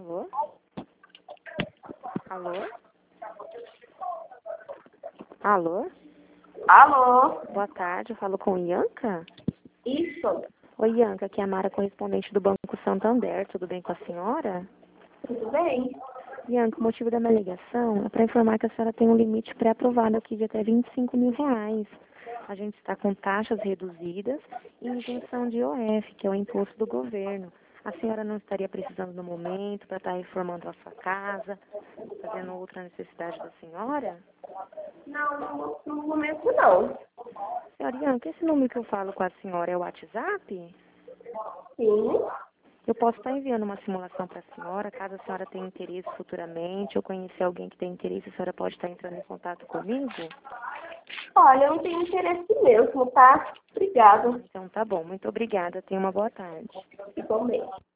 Alô? Alô? Alô? Alô? Boa tarde, eu falo com Ianca? Isso. Oi, Ianca, aqui é a Mara, correspondente do Banco Santander. Tudo bem com a senhora? Tudo bem? Ianca, o motivo da minha ligação é para informar que a senhora tem um limite pré-aprovado aqui de até R$ 25 mil. A gente está com taxas reduzidas e isenção de IOF, que é o imposto do governo. A senhora não estaria precisando no momento para estar reformando a sua casa, fazendo outra necessidade da senhora? Não, no momento não. Senhora Ianca, esse número que eu falo com a senhora é o WhatsApp? Sim. Eu posso estar enviando uma simulação para a senhora, caso a senhora tenha interesse futuramente, ou conhecer alguém que tem interesse, a senhora pode estar entrando em contato comigo? Olha, eu não tenho interesse mesmo, tá? Obrigada. Então tá bom, muito obrigada, tenha uma boa tarde. Igualmente.